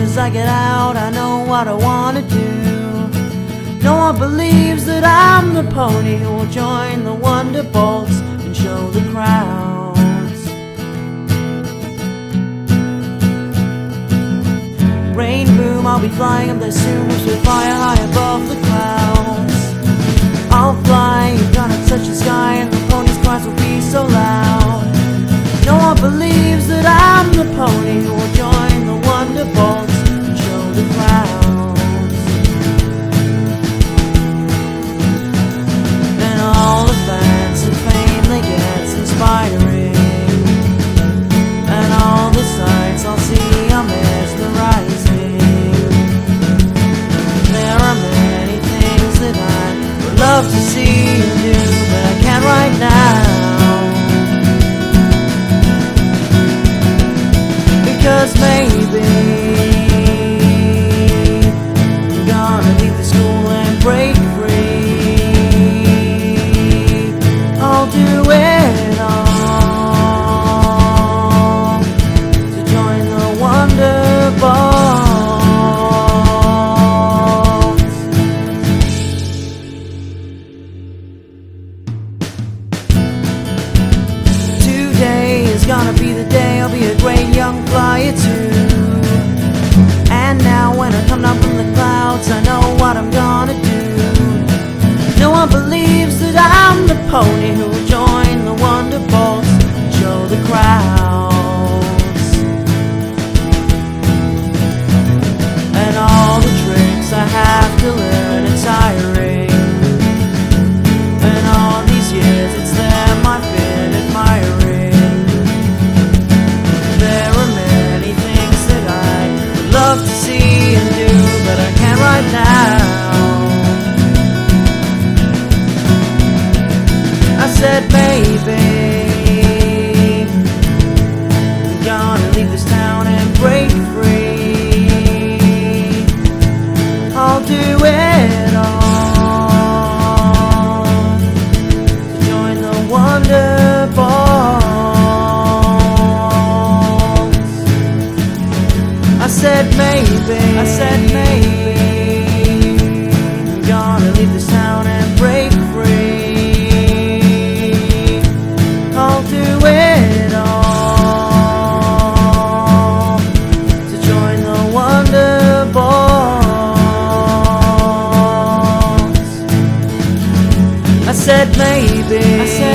as I get out, I know what I want to do. No one believes that I'm the pony who will join the Wonderbolts and show the crowds. Rain, boom, I'll be flying up there soon, which will fly high above the clouds. I'll fly, you're gonna touch the sky, and the pony's cries will be so loud. No one believes that I'm the pony who will join the Wonderbolts and show the crowds. And all the fancy fame they get's inspiring, and all the sights I'll see are mesmerizing. There are many things that I would love to see you do, but I can't right now. Because maybe I'm gonna leave the school and break free. I'll do it all to join the Wonderbolts. Today is gonna be the day I'll be a great young flyer too. And now when I come down from the clouds, I know what I'm gonna do. No one believes that I'm the pony who will join the Wonderbolts and show the crowds. And all the tricks I have to learn, it's tiring. And all these years, it's them I've been admiring. There are many things that I would love to see and do, but I can't right now. I said maybe I'm gonna leave this town and break free. I'll do it all to join the Wonderbolts. I said maybe I'm gonna leave this town and break free. I'll do it all to join the Wonderbolts. I said maybe